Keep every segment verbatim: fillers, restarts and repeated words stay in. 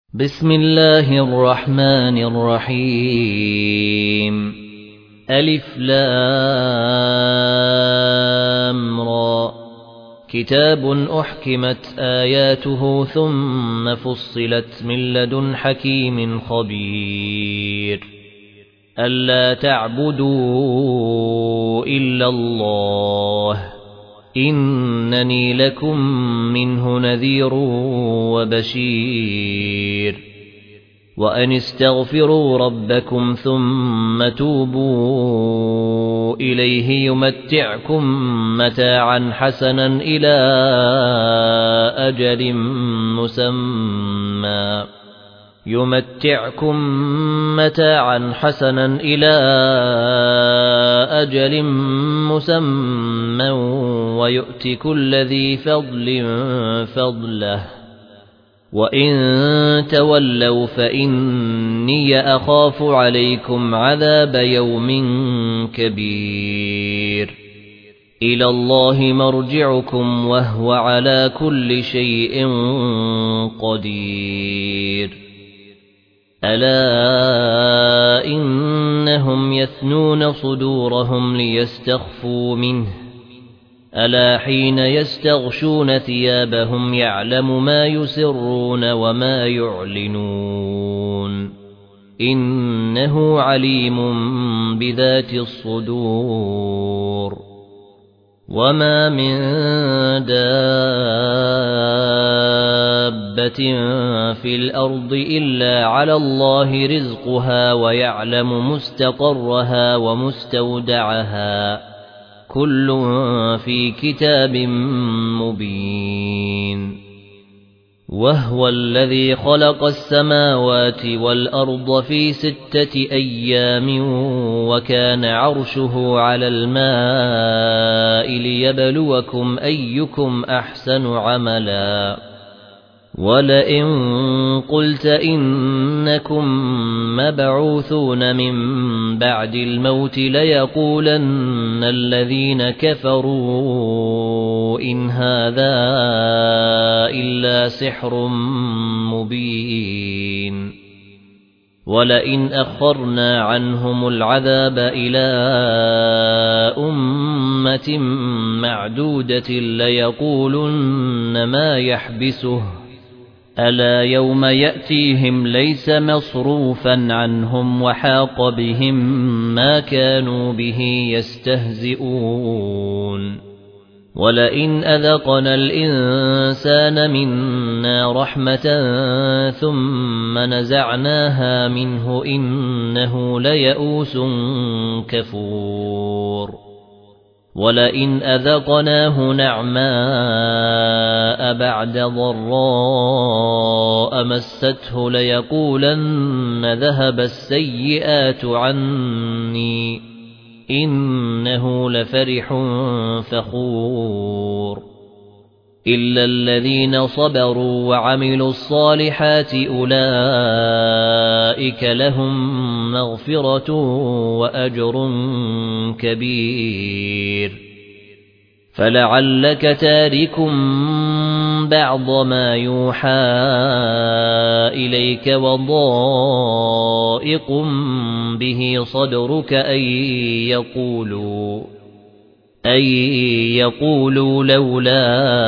بسم الله الرحمن الرحيم ألف لام را كتاب أحكمت آياته ثم فصلت من لدن حكيم خبير ألا تعبدوا إلا الله إنني لكم منه نذير وبشير وأن استغفروا ربكم ثم توبوا إليه يمتعكم متاعا حسنا إلى أجل مسمى يمتعكم متاعا حسنا إلى أجل مسمى ويؤت كل ذي فضل فضله وإن تولوا فإني أخاف عليكم عذاب يوم كبير إلى الله مرجعكم وهو على كل شيء قدير ألا إنهم يثنون صدورهم ليستخفوا منه ألا حين يستغشون ثيابهم يعلم ما يسرون وما يعلنون إنه عليم بذات الصدور وما من دابة في الأرض إلا على الله رزقها ويعلم مستقرها ومستودعها كل في كتاب مبين وهو الذي خلق السماوات والأرض في ستة أيام وكان عرشه على الماء ليبلوكم أيكم أحسن عملا ولئن قلت إنكم مبعوثون من بعد الموت ليقولن الذين كفروا إن هذا إلا سحر مبين ولئن أخرنا عنهم العذاب إلى أمة معدودة ليقولن ما يحبسه ألا يوم يأتيهم ليس مصروفا عنهم وحاق بهم ما كانوا به يستهزئون ولئن أذقنا الإنسان منا رحمة ثم نزعناها منه إنه ليئوس كفور ولئن أذقناه نعماء بعد ضراء مسته ليقولن ذهب السيئات عني إنه لفرح فخور إلا الذين صبروا وعملوا الصالحات أولئك لهم مغفرة وأجر كبير فلعلك تارك بعض ما يوحى إليك وضائق به صدرك أن يقولوا أن يقولوا لولا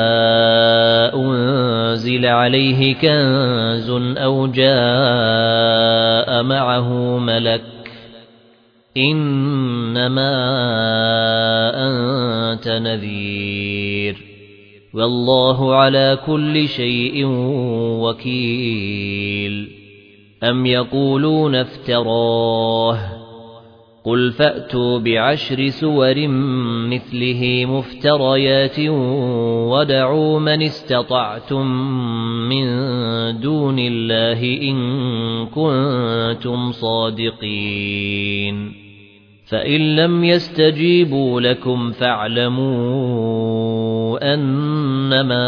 أنزل عليه كنز أو جاء معه ملك إنما أنت نذير والله على كل شيء وكيل أم يقولون افتراه قل فأتوا بعشر سور مثله مفتريات ودعوا من استطعتم من دون الله إن كنتم صادقين فإن لم يستجيبوا لكم فاعلموا أنما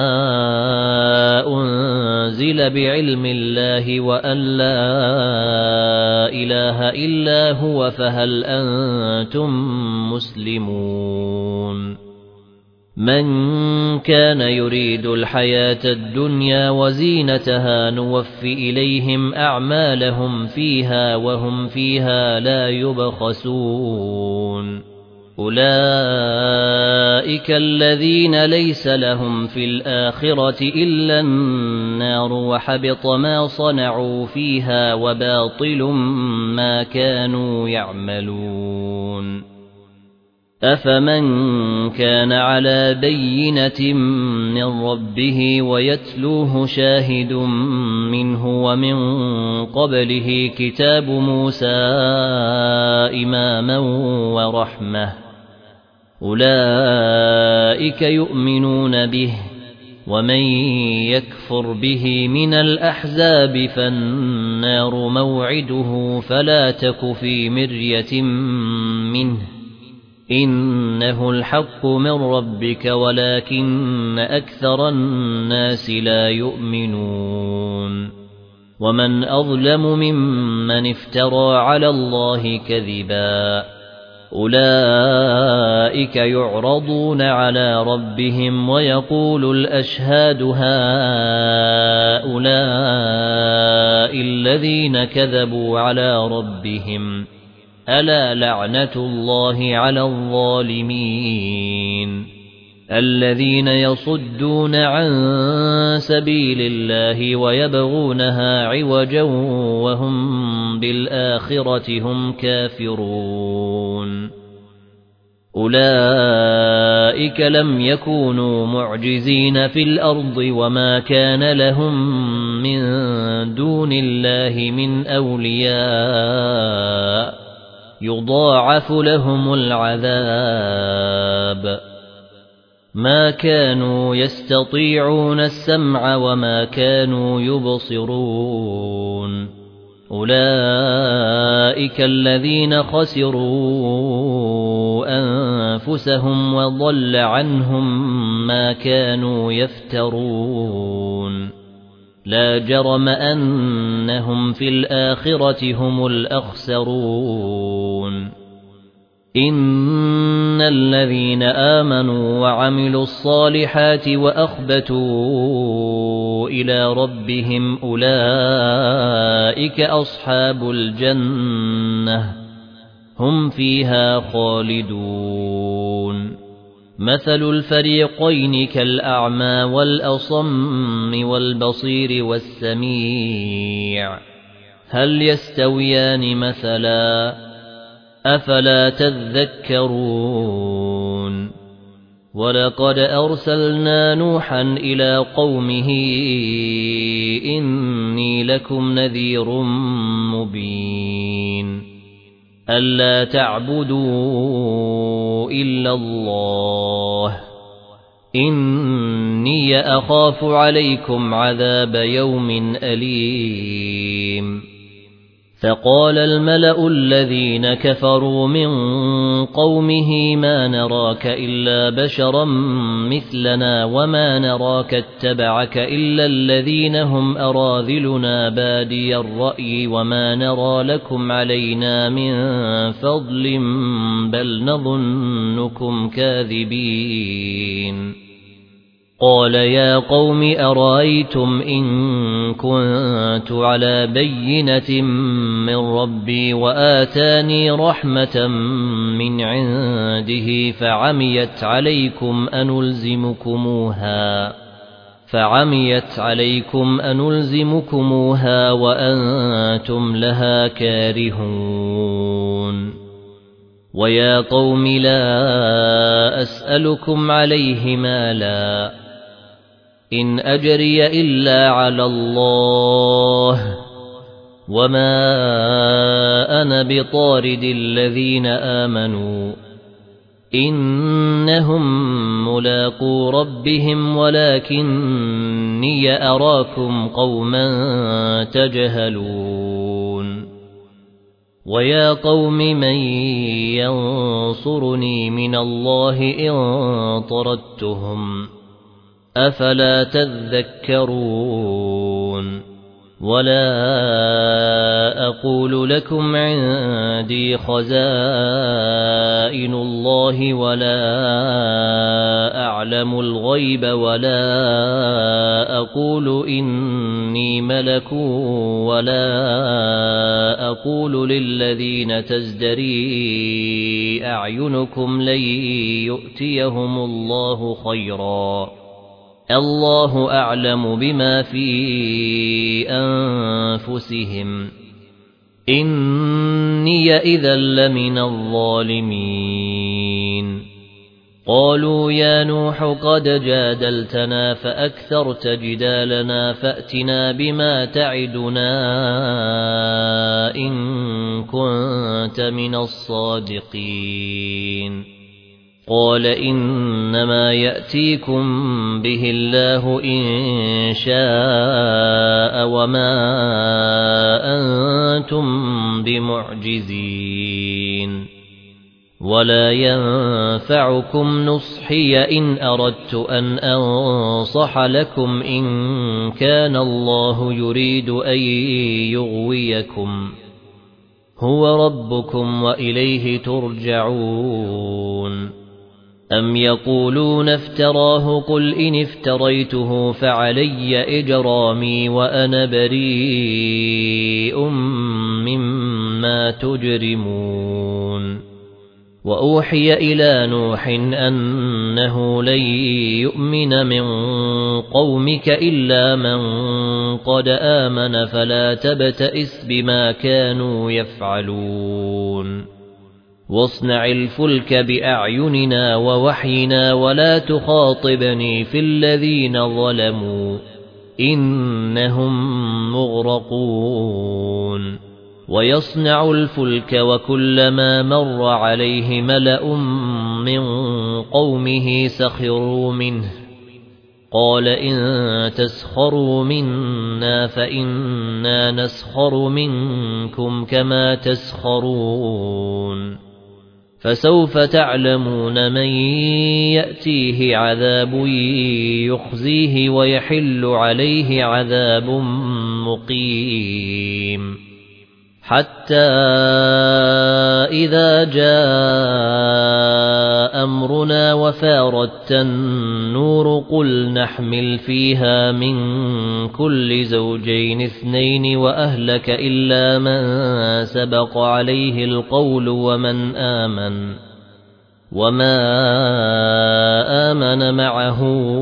أنزل بعلم الله وأن لا إله إلا هو فهل أنتم مسلمون من كان يريد الحياة الدنيا وزينتها نوفي إليهم أعمالهم فيها وهم فيها لا يبخسون أولئك الذين ليس لهم في الآخرة إلا النار وحبط ما صنعوا فيها وباطل ما كانوا يعملون أفمن كان على بينة من ربه ويتلوه شاهد منه ومن قبله كتاب موسى إماما ورحمة أولئك يؤمنون به ومن يكفر به من الأحزاب فالنار موعده فلا تك في مرية منه إنه الحق من ربك ولكن أكثر الناس لا يؤمنون ومن أظلم ممن افترى على الله كذبا أولئك يعرضون على ربهم ويقول الأشهاد هؤلاء الذين كذبوا على ربهم ألا لعنة الله على الظالمين الذين يصدون عن سبيل الله ويبغونها عوجا وهم بالآخرة هم كافرون أولئك لم يكونوا معجزين في الأرض وما كان لهم من دون الله من أولياء يضاعف لهم العذاب ما كانوا يستطيعون السمع وما كانوا يبصرون أولئك الذين خسروا أنفسهم وضل عنهم ما كانوا يفترون لا جرم أنهم في الآخرة هم الأخسرون إن الذين آمنوا وعملوا الصالحات وأخبتوا إلى ربهم أولئك أصحاب الجنة هم فيها خالدون مثل الفريقين كالأعمى والأصم والبصير والسميع هل يستويان مثلا أفلا تذكرون ولقد أرسلنا نوحا إلى قومه إني لكم نذير مبين ألا تعبدوا إلا الله إني أخاف عليكم عذاب يوم أليم فقال الملأ الذين كفروا من قومه ما نراك إلا بشرا مثلنا وما نراك اتبعك إلا الذين هم أراذلنا بادي الرأي وما نرى لكم علينا من فضل بل نظنكم كاذبين قال يا قوم أرأيتم إن كنت على بينة من ربي وآتاني رحمة من عنده فعميت عليكم أنلزمكموها فعميت عليكم أنلزمكموها وأنتم لها كارهون ويا قوم لا أسألكم عليه مالا إن أجري إلا على الله وما أنا بطارد الذين آمنوا إنهم ملاقو ربهم ولكني أراكم قوما تجهلون ويا قوم من ينصرني من الله إن طردتهم أفلا تذكرون ولا أقول لكم عندي خزائن الله ولا أعلم الغيب ولا أقول إني ملك ولا أقول للذين تزدري أعينكم لن يؤتيهم الله خيرا الله أعلم بما في أنفسهم إني إذا لمن الظالمين قالوا يا نوح قد جادلتنا فأكثرت جدالنا فأتنا بما تعدنا إن كنت من الصادقين قال إنما يأتيكم به الله إن شاء وما أنتم بمعجزين ولا ينفعكم نصحي إن أردت أن أنصح لكم إن كان الله يريد أن يغويكم هو ربكم وإليه ترجعون أم يقولون افتراه قل إن افتريته فعلي إجرامي وأنا بريء مما تجرمون وأوحي إلى نوح أنه لن يؤمن من قومك إلا من قد آمن فلا تبتئس بما كانوا يفعلون واصنع الفلك بأعيننا ووحينا ولا تخاطبني في الذين ظلموا إنهم مغرقون ويصنع الفلك وكلما مر عليه ملأ من قومه سخروا منه قال إن تسخروا منا فإنا نسخر منكم كما تسخرون فسوف تعلمون من يأتيه عذاب يخزيه ويحل عليه عذاب مقيم حتى إذا جاء أمرنا وفارت النور قل نحمل فيها من كل زوجين اثنين وأهلك إلا من سبق عليه القول ومن آمن وما آمن معه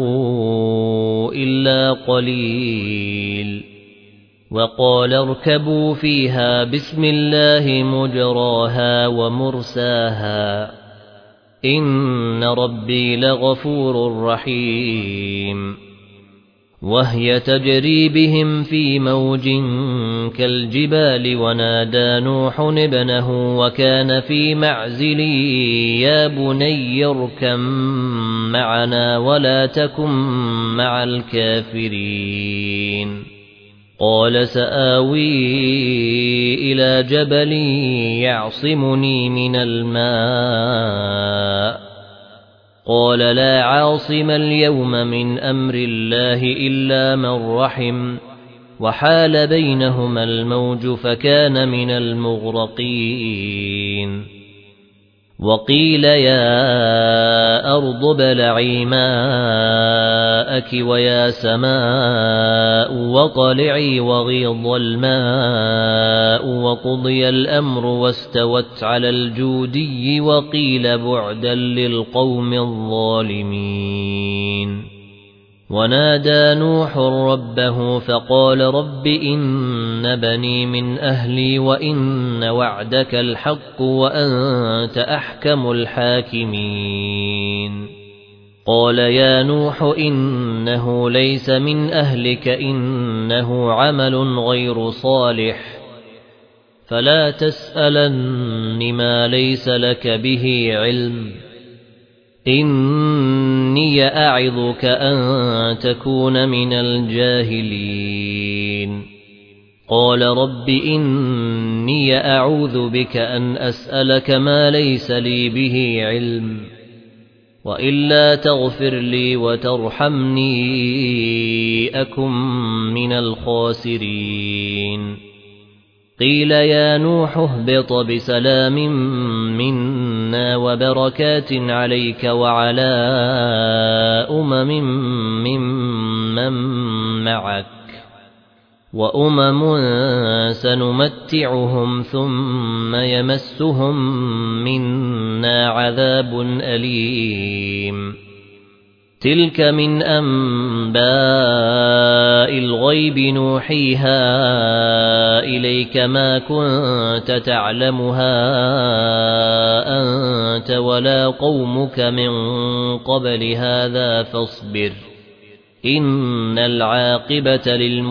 إلا قليل وقال اركبوا فيها بسم الله مجراها ومرساها إن ربي لغفور رحيم وهي تجري بهم في موج كالجبال ونادى نوح ابنه وكان في معزل يا بني اركب معنا ولا تكن مع الكافرين قال سآوي إلى جبل يعصمني من الماء قال لا عاصم اليوم من أمر الله إلا من رحم وحال بينهما الموج فكان من المغرقين وقيل يا أرض ابلعي ماءك ويا سماء وقلعي وغيض الماء وقضي الأمر واستوت على الجودي وقيل بعدا للقوم الظالمين ونادى نوح ربه فقال رب إن بني من أهلي وإن وعدك الحق وأنت أحكم الحاكمين قال يا نوح إنه ليس من أهلك إنه عمل غير صالح فلا تسألن ما ليس لك به علم إني أعظك أن تكون من الجاهلين قال رب إني أعوذ بك أن أسألك ما ليس لي به علم وإلا تغفر لي وترحمني أكن من الخاسرين قيل يا نوح اهبط بسلام منا وبركات عليك وعلى أمم ممن معك وأمم سنمتعهم ثم يمسهم منا عذاب أليم تلك من أنباء الغيب نوحيها إليك ما كنت تعلمها أنت ولا قومك من قبل هذا فاصبر إن العاقبة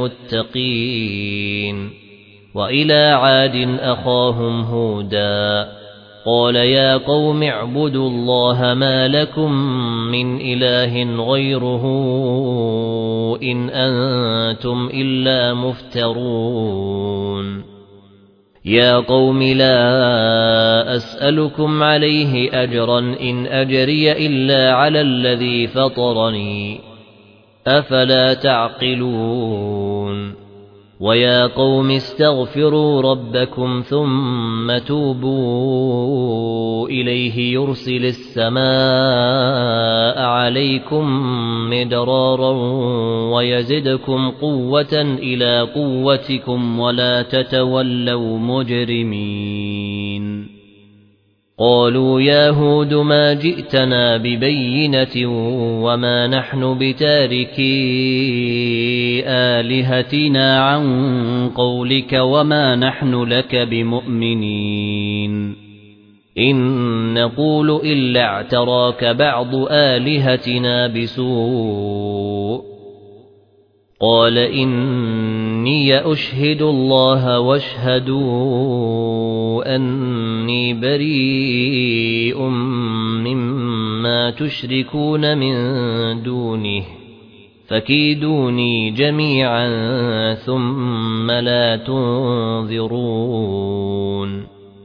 للمتقين وإلى عاد أخاهم هودا قال يا قوم اعبدوا الله ما لكم من إله غيره إن أنتم إلا مفترون يا قوم لا أسألكم عليه أجرا إن أجري إلا على الذي فطرني أفلا تعقلون ويا قوم استغفروا ربكم ثم توبوا إليه يرسل السماء عليكم مدرارا ويزدكم قوة إلى قوتكم ولا تتولوا مجرمين قالوا يا هود ما جئتنا ببينة وما نحن بتاركي آلهتنا عن قولك وما نحن لك بمؤمنين إن نقول إلا اعتراك بعض آلهتنا بسوء قال إني أشهد الله واشهدوا أني بريء مما تشركون من دونه فكيدوني جميعا ثم لا تنظرون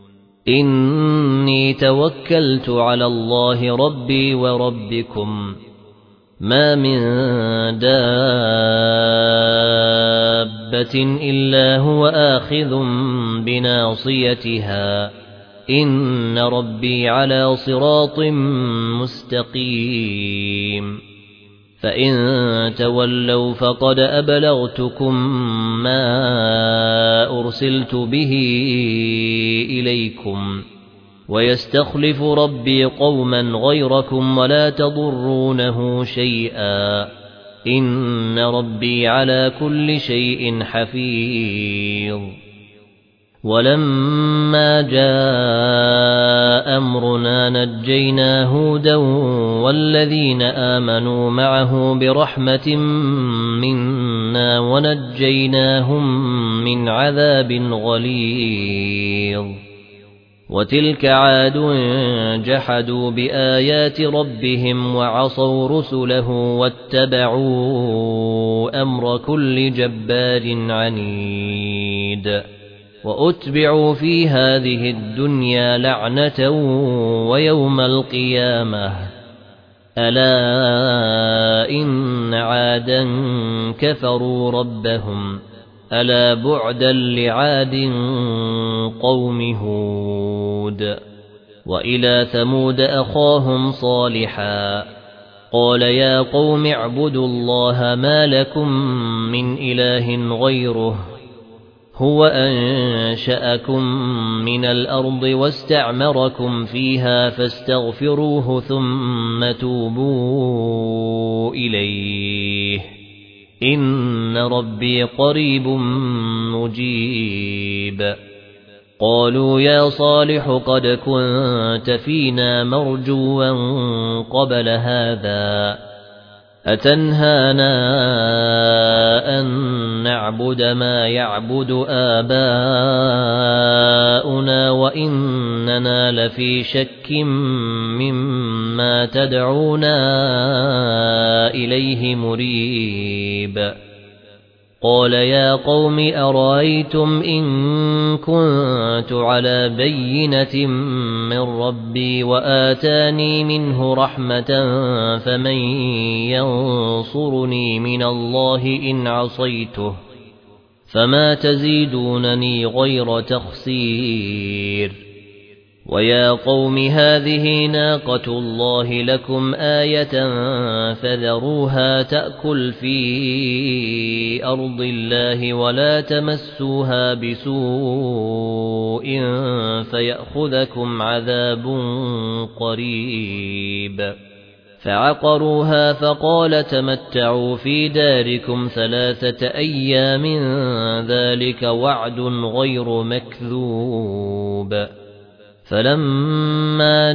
إني توكلت على الله ربي وربكم ما من دابة إلا هو آخذ بناصيتها إن ربي على صراط مستقيم فإن تولوا فقد أبلغتكم ما أرسلت به إليكم ويستخلف ربي قوما غيركم ولا تضرونه شيئا إن ربي على كل شيء حفيظ ولما جاء أمرنا نجينا هودا والذين آمنوا معه برحمة منا ونجيناهم من عذاب غليظ وتلك عاد جحدوا بآيات ربهم وعصوا رسله واتبعوا أمر كل جبار عنيد وأتبعوا في هذه الدنيا لعنة ويوم القيامة ألا إن عادا كفروا ربهم ألا بعدا لعاد قوم هود وإلى ثمود أخاهم صالحا قال يا قوم اعبدوا الله ما لكم من إله غيره هو أنشأكم من الأرض واستعمركم فيها فاستغفروه ثم توبوا إليه إن ربي قريب مجيب قالوا يا صالح قد كنت فينا مرجوا قبل هذا أتنهانا أن نعبد ما يعبد آباؤنا وإننا لفي شك مما تدعونا إليه مريب قال يا قوم أرأيتم إن كنت على بينة من ربي وآتاني منه رحمة فمن ينصرني من الله إن عصيته فما تزيدونني غير تخسير ويا قوم هذه ناقة الله لكم آية فذروها تأكل في أرض الله ولا تمسوها بسوء فيأخذكم عذاب قريب فعقروها فقال تمتعوا في داركم ثلاثة أيام ذلك وعد غير مكذوب فلما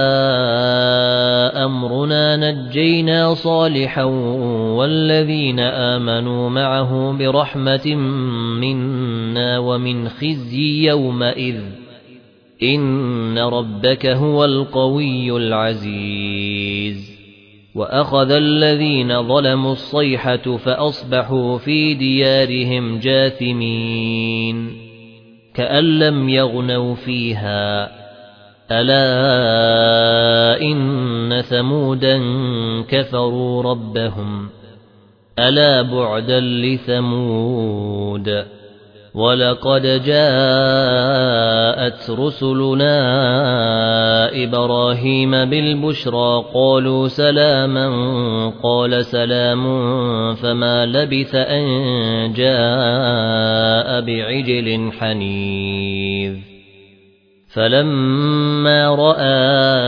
جاء أمرنا نجينا صالحا والذين آمنوا معه برحمة منا ومن خزي يومئذ إن ربك هو القوي العزيز وأخذ الذين ظلموا الصيحة فأصبحوا في ديارهم جاثمين كأن لم يغنوا فيها ألا إن ثمودا كفروا ربهم ألا بعدا لثمود ولقد جاءت رسلنا إبراهيم بالبشرى قالوا سلاما قال سلام فما لبث أن جاء بعجل حنيذ فلما رأى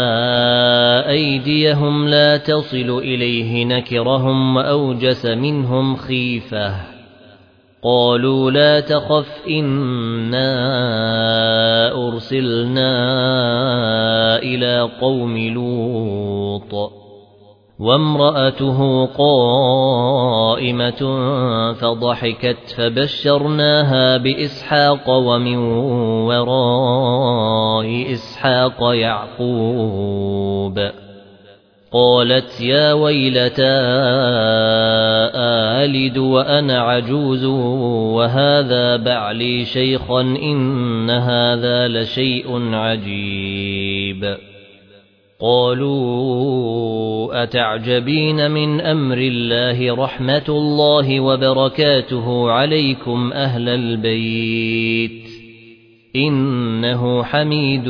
أيديهم لا تصل إليه نكرهم وأوجس منهم خيفة قالوا لا تخف إنا أرسلنا إلى قوم لوط وامرأته قائمة فضحكت فبشرناها بإسحاق ومن وراء إسحاق يعقوب قالت يا ويلتى آلد وأنا عجوز وهذا بعلي شيخا إن هذا لشيء عجيب قالوا أتعجبين من أمر الله رحمة الله وبركاته عليكم أهل البيت إنه حميد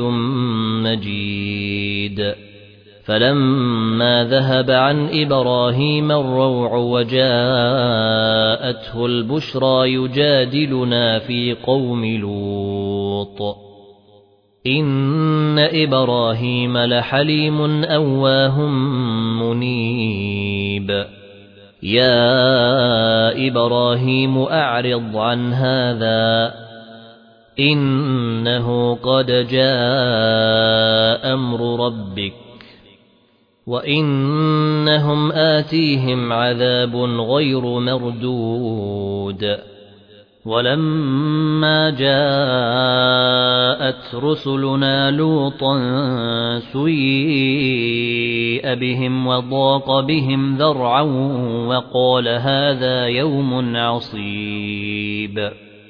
مجيد فلما ذهب عن إبراهيم الروع وجاءته البشرى يجادلنا في قوم لوط إن إبراهيم لحليم أواه منيب يا إبراهيم أعرض عن هذا إنه قد جاء أمر ربك وإنهم آتيهم عذاب غير مردود ولما جاءت رسلنا لوطا سيء بهم وضاق بهم ذرعا وقال هذا يوم عصيب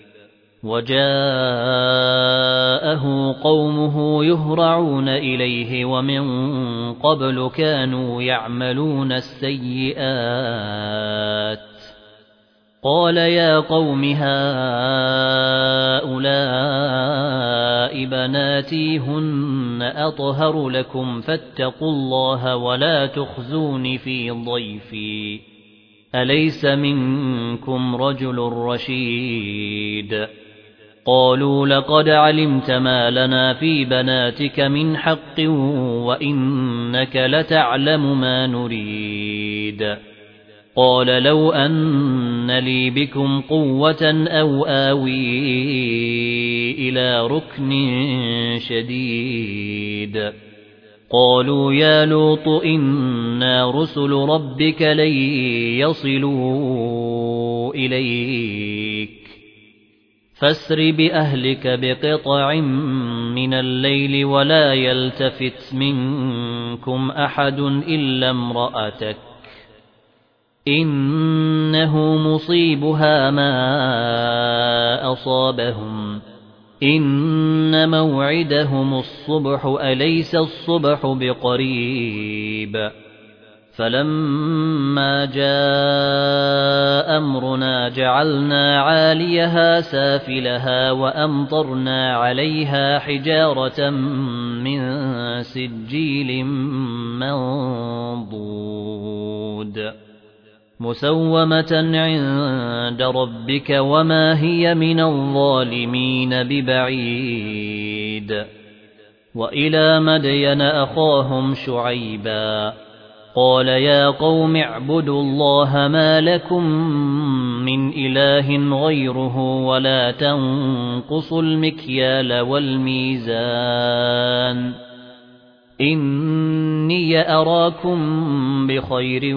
وجاءه قومه يهرعون إليه ومن قبل كانوا يعملون السيئات قال يا قوم هؤلاء بناتي هن أطهر لكم فاتقوا الله ولا تخزون في ضيفي أليس منكم رجل رشيد قالوا لقد علمت ما لنا في بناتك من حق وإنك لتعلم ما نريد قال لو أن لي بكم قوة أو آوي إلى ركن شديد قالوا يا لوط إنا رسل ربك لن يصلوا إليك فاسر بأهلك بقطع من الليل ولا يلتفت منكم أحد إلا امرأتك إنه مصيبها ما أصابهم إن موعدهم الصبح أليس الصبح بقريب فلما جاء أمرنا جعلنا عاليها سافلها وأمطرنا عليها حجارة من سجيل منضود مسومة عند ربك وما هي من الظالمين ببعيد وإلى مدين أخاهم شعيبا قال يا قوم اعبدوا الله ما لكم من إله غيره ولا تنقصوا المكيال والميزان إني أراكم بخير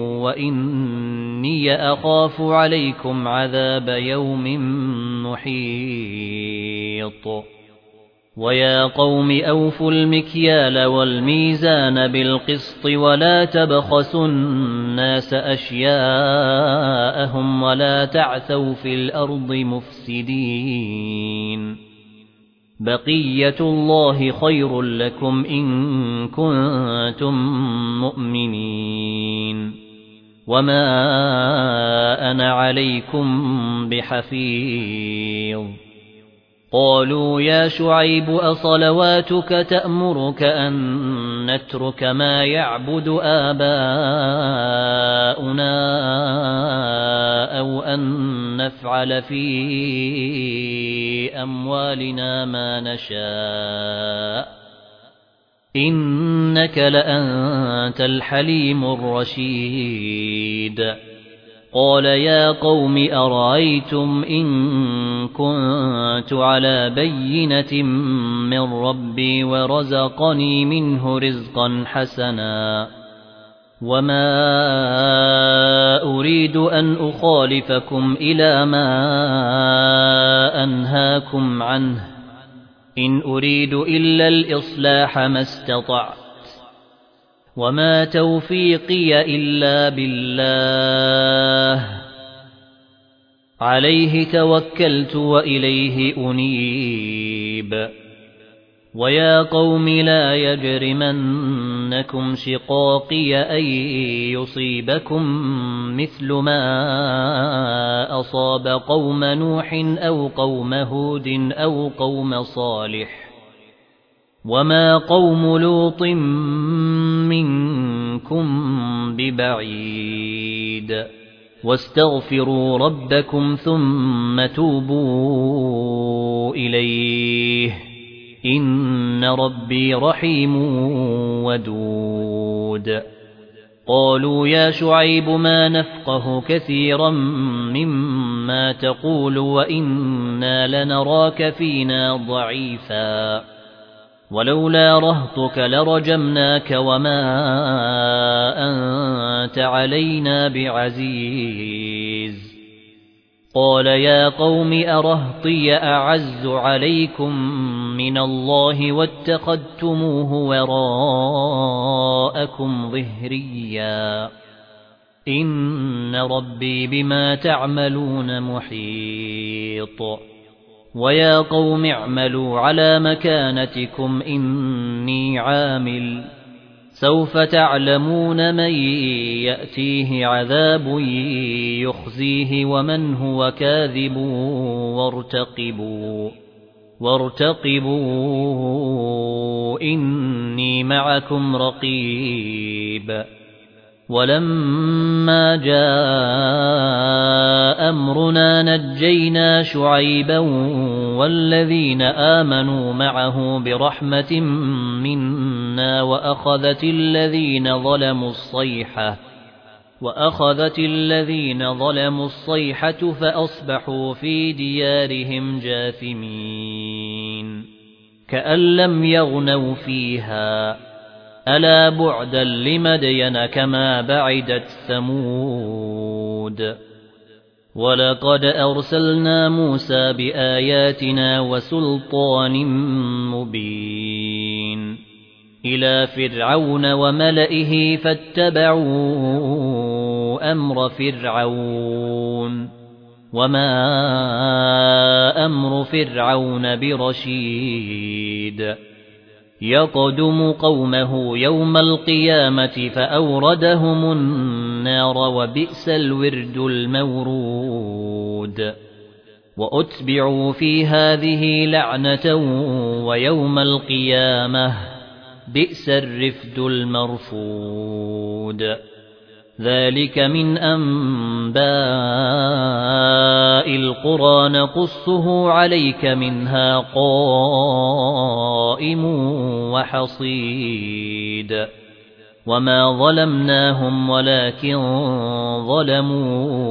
وإني أخاف عليكم عذاب يوم محيط ويا قوم أوفوا المكيال والميزان بالقسط ولا تبخسوا الناس أشياءهم ولا تعثوا في الأرض مفسدين بقية الله خير لكم إن كنتم مؤمنين وما أنا عليكم بحفيظ قالوا يا شعيب أصلواتك تأمرك أن نترك ما يعبد آباؤنا أو أن نفعل في أموالنا ما نشاء إنك لأنت الحليم الرشيد قال يا قوم أرأيتم إن كنت على بينة من ربي ورزقني منه رزقا حسنا وما أريد أن أخالفكم إلى ما أنهاكم عنه إن أريد إلا الإصلاح ما استطعت وما توفيقي إلا بالله عليه توكلت وإليه أنيب ويا قوم لا يجرمنكم شقاقي أن يصيبكم مثل ما أصاب قوم نوح أو قوم هود أو قوم صالح وما قوم لوط منكم ببعيد واستغفروا ربكم ثم توبوا إليه إن ربي رحيم ودود قالوا يا شعيب ما نفقه كثيرا مما تقول وإنا لنراك فينا ضعيفا ولولا رهطك لرجمناك وما أنت علينا بعزيز قال يا قوم أرهطي أعز عليكم من الله واتخذتموه وراءكم ظهريا إن ربي بما تعملون محيط ويا قوم اعملوا على مكانتكم إني عامل سوف تعلمون من يأتيه عذاب يخزيه ومن هو كاذب وارتقبوا وارتقبوا إني معكم رقيب ولما جاء أمرنا نجينا شعيبا والذين آمنوا معه برحمة منا وأخذت الذين ظلموا الصيحة وأخذت الذين ظلموا الصيحة فأصبحوا في ديارهم جاثمين كأن لم يغنوا فيها ألا بعدا لمدين كما بعدت ثمود ولقد أرسلنا موسى بآياتنا وسلطان مبين إلى فرعون وملئه فاتبعوا أمر فرعون وما أمر فرعون برشيد يقدم قومه يوم القيامة فأوردهم النار وبئس الورد المورود وأتبعوا في هذه لعنة ويوم القيامة بئس الرفد المرفود ذلك من أنباء القرى نقصه عليك منها قائم وحصيد وما ظلمناهم ولكن ظلموا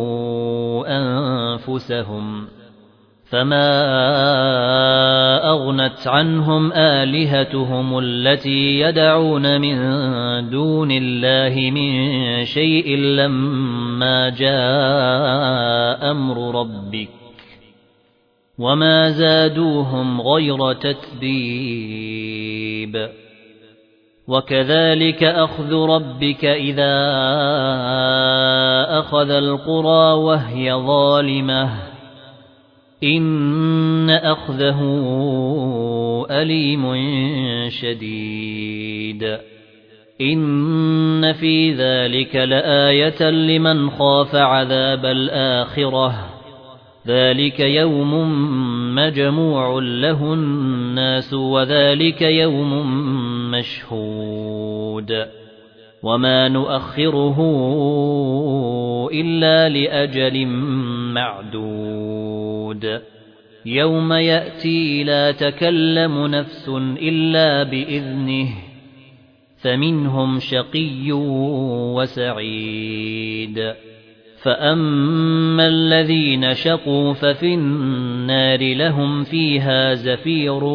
أنفسهم فما أغنت عنهم آلهتهم التي يدعون من دون الله من شيء لما جاء أمر ربك وما زادوهم غير تتبيب وكذلك أخذ ربك إذا أخذ القرى وهي ظالمة إن أخذه أليم شديد إن في ذلك لآية لمن خاف عذاب الآخرة ذلك يوم مجموع له الناس وذلك يوم مشهود وما نؤخره إلا لأجل معدود يوم يأتي لا تكلم نفس إلا بإذنه فمنهم شقي وسعيد فأما الذين شقوا ففي النار لهم فيها زفير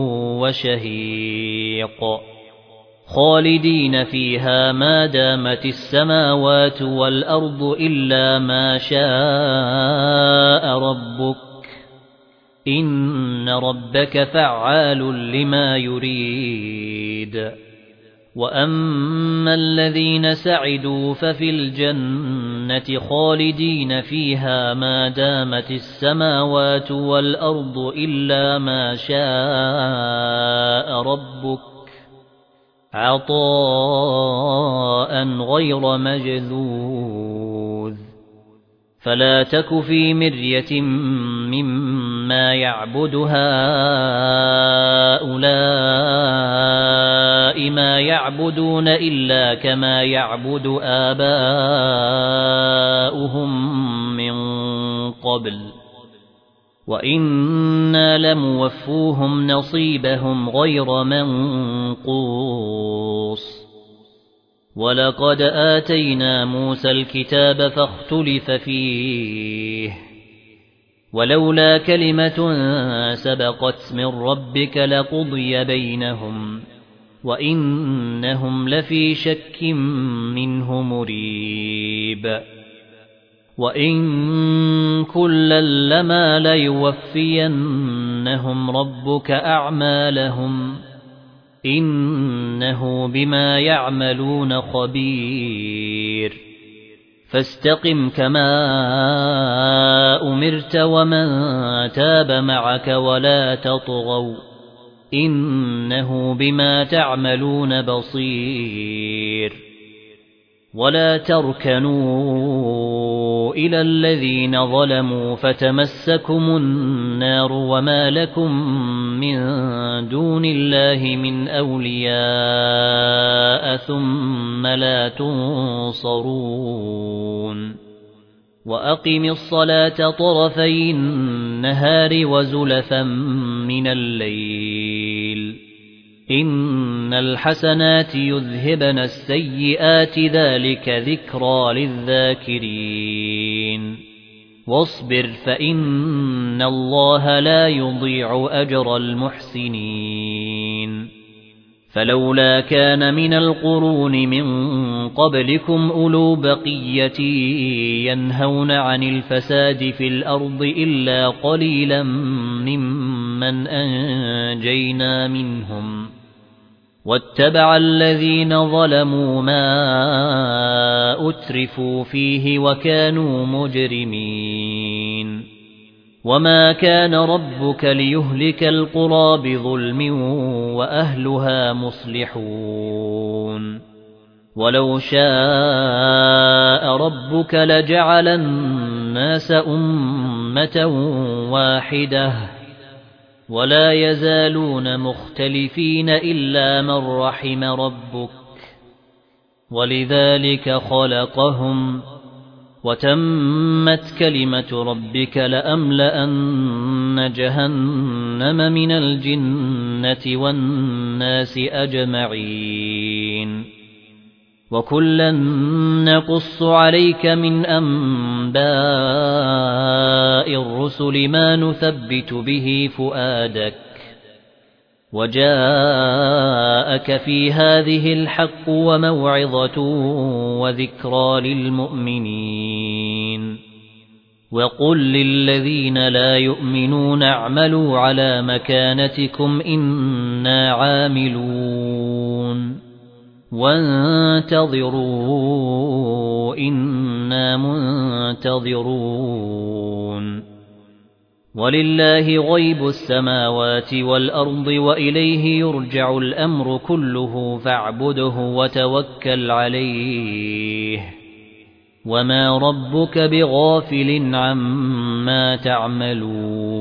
وشهيق خالدين فيها ما دامت السماوات والأرض إلا ما شاء ربك إن ربك فعال لما يريد وأما الذين سعدوا ففي الجنة خالدين فيها ما دامت السماوات والأرض إلا ما شاء ربك عطاء غير مجذوذ فلا تك في مرية مما يعبد هؤلاء ما يعبدون إلا كما يعبد آباؤهم من قبل وإنا لموفوهم نصيبهم غير منقوص ولقد آتينا موسى الكتاب فاختلف فيه ولولا كلمة سبقت من ربك لقضي بينهم وإنهم لفي شك منه مريب وإن كلا لما ليوفينهم ربك أعمالهم إنه بما يعملون خبير فاستقم كما أمرت ومن تاب معك ولا تطغوا إنه بما تعملون بصير ولا تركنوا إلى الذين ظلموا فتمسكم النار وما لكم من دون الله من أولياء ثم لا تنصرون وأقم الصلاة طرفي النهار وزلفا من الليل إن الحسنات يذهبن السيئات ذلك ذكرى للذاكرين واصبر فإن الله لا يضيع أجر المحسنين فلولا كان من القرون من قبلكم أولو بقية ينهون عن الفساد في الأرض إلا قليلا ممن أنجينا منهم واتبع الذين ظلموا ما أترفوا فيه وكانوا مجرمين وما كان ربك ليهلك القرى بظلم وأهلها مصلحون ولو شاء ربك لجعل الناس أمة واحدة ولا يزالون مختلفين إلا من رحم ربك ولذلك خلقهم وتمت كلمة ربك لأملأن جهنم من الجنة والناس أجمعين وكلا نقص عليك من أنباء الرسل ما نثبت به فؤادك وجاءك في هذه الحق وموعظة وذكرى للمؤمنين وقل للذين لا يؤمنون اعملوا على مكانتكم إنا عاملون وانتظروا إنا منتظرون ولله غيب السماوات والأرض وإليه يرجع الأمر كله فاعبده وتوكل عليه وما ربك بغافل عما تعملون